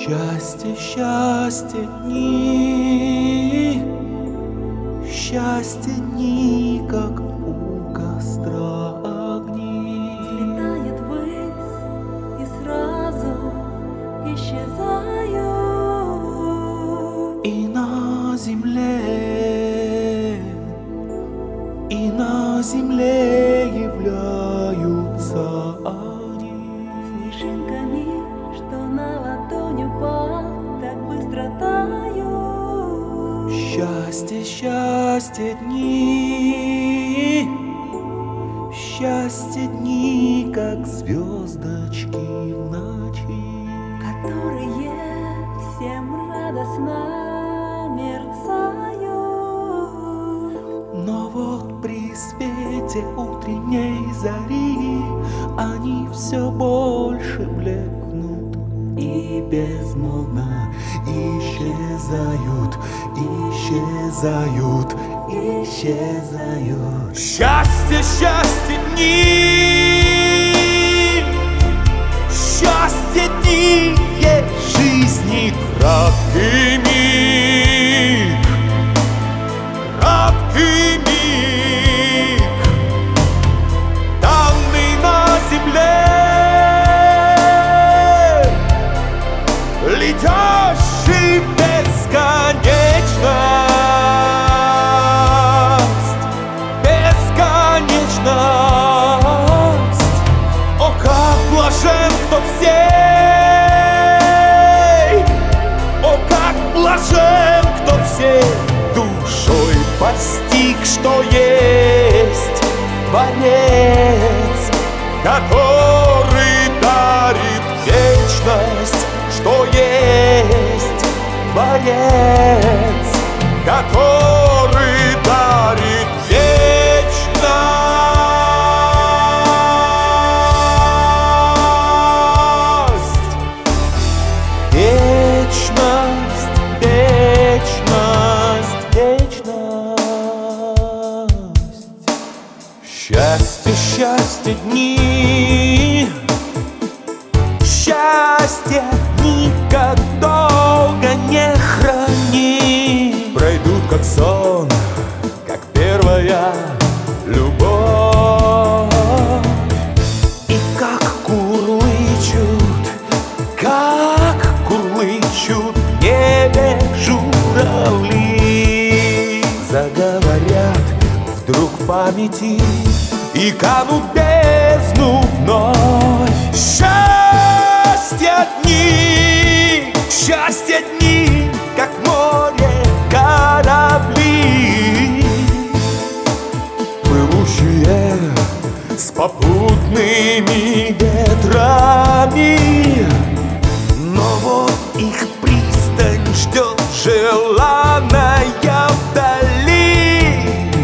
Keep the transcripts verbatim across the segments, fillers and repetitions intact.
Счастье, счастье дни, счастье дни, как у костра огни. Взлетает ввысь и сразу исчезают. И на земле, и на земле являются они. Снежинками, что на ладонь упав, так быстро тают. Счастье, счастье дни, счастье дни, как звездочки в ночи, Которые всем радостно мерцают. но вот при свете утренней зари они все больше блекнут и безмолвно исчезают, исчезают, исчезают. Счастье, счастье дни, счастье дни есть жизни краткий миг, краткий миг, данный на земле, летящий в бесконечность, бесконечность. О, как блажен, кто всей, о, как блажен, кто всей душой постиг, что есть Творец, который дарит вечность, что есть Творец, который дарит вечность, вечность, вечность, вечность. Счастье, счастье дни, счастье никак долго не храни. Пройдут как сон, как первая любовь. И как курлычут, как курлычут в небе журавли, заговорят вдруг в памяти и канут в бездну вновь. Счастье дни, счастье дни, как море корабли, плывущие с попутными ветрами. Но вот их пристань ждет желанная вдали,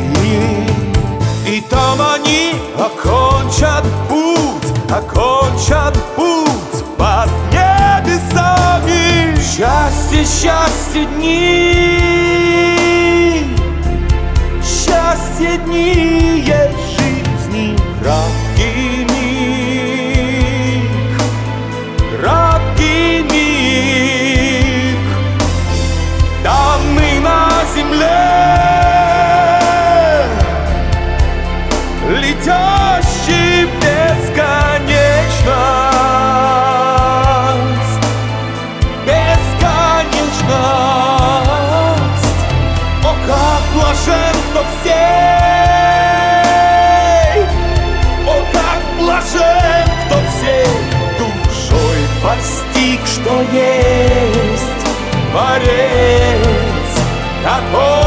и там они окончат путь, окончат путь под небесами. Счастье, счастье дни, счастье дни есть жизни краткий миг, краткий миг, данный на земле, летящий в бесконечность, бесконечность. О, как блажен, кто всей, о, как блажен, кто всей душой постиг, что есть Творец, какой